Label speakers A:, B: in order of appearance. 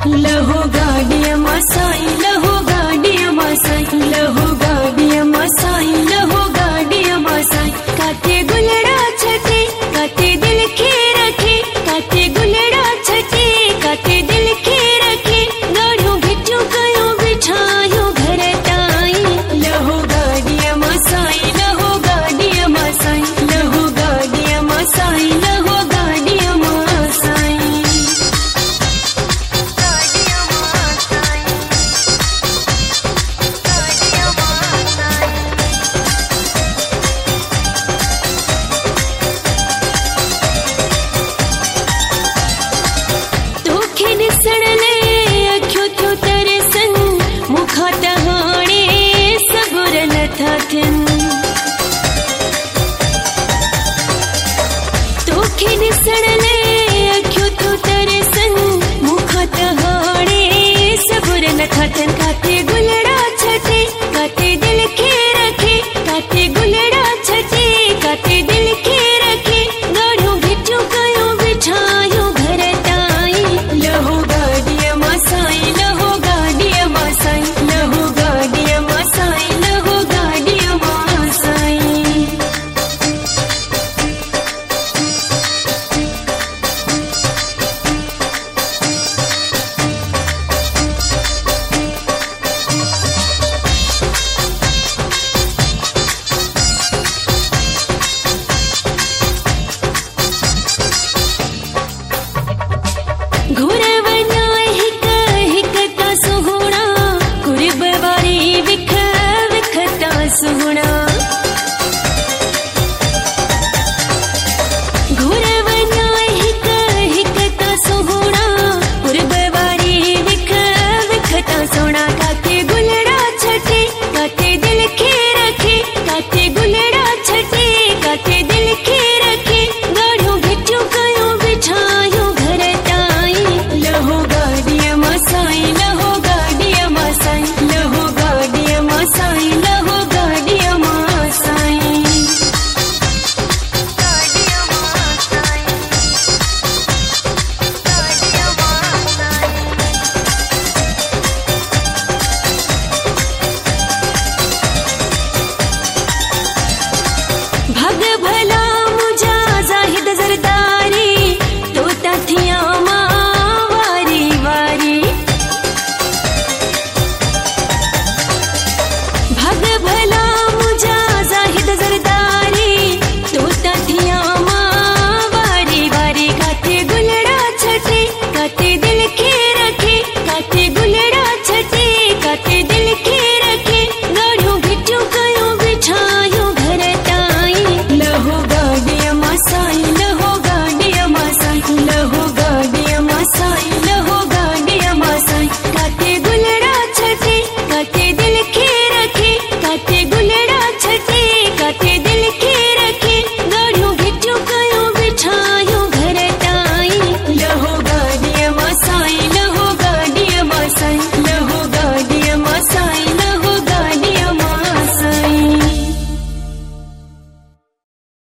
A: लहो गाडिया मसाई लहो गाडिया मसाई लहो गाडिया मसाई लहो गाडिया मसाई काते गुलड़ा छटे काते दिल के रखे काते गुलड़ा छटे काते दिल के रखे गाड़ो बिचू कयो बिछायो घर ताई लहो गाडिया मसाई लहो गाडिया मसाई लहो गाडिया मसाई लहो गाडिया मसाई सड़ले अखियो थियो तरसन मुखा तहाणे सबुर नथा थियन तोखे ॾिसणले अखियो थियो तरसन मुखा तहाणे सबुर नथा थियन काते